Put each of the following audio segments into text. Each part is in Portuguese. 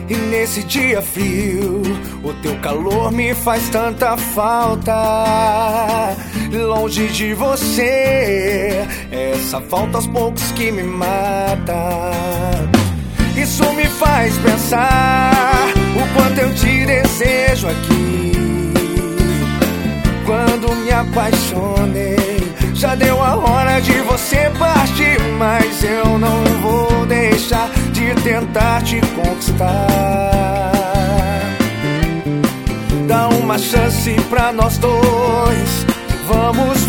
E nesse dia frio, o teu calor me faz tanta falta. Longe de você, essa falta aos poucos que me mata. Isso me faz pensar o quanto eu te desejo aqui. Quando me apaixonei, já deu a hora de você partir, mas eu não vou deixar de tentar te conquistar. Dá uma chance pra nós dois, vamos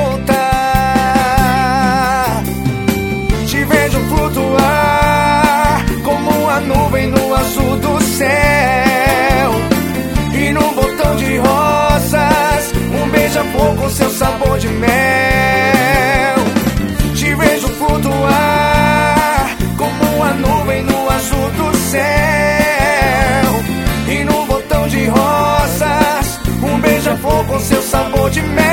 voltar. Te vejo flutuar como uma nuvem no azul do céu, e num botão de rosas, um beija-flor com seu sabor de mel. Te vejo flutuar como uma nuvem no azul do céu, e num botão de rosas, um beija-flor com seu sabor de mel.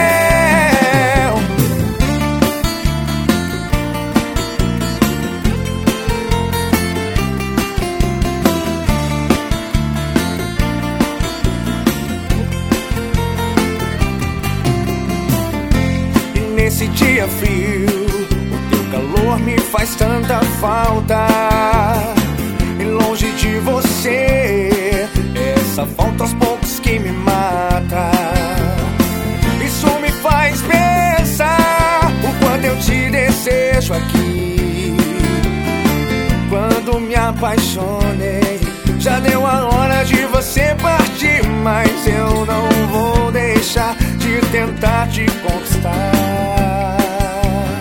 Nesse dia frio, o teu calor me faz tanta falta. E longe de você, essa falta aos poucos que me mata. Isso me faz pensar o quanto eu te desejo aqui. Quando me apaixonei, já deu a hora de você partir, mas eu não vou deixar de tentar te conquistar.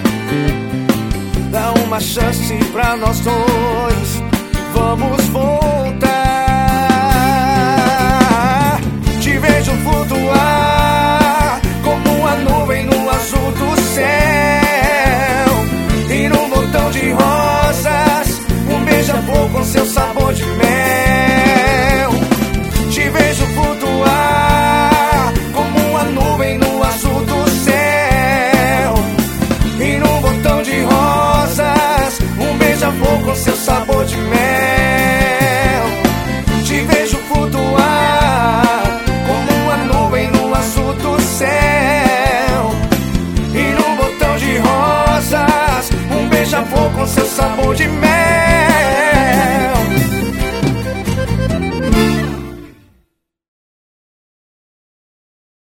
Dá uma chance pra nós dois, vamos voltar.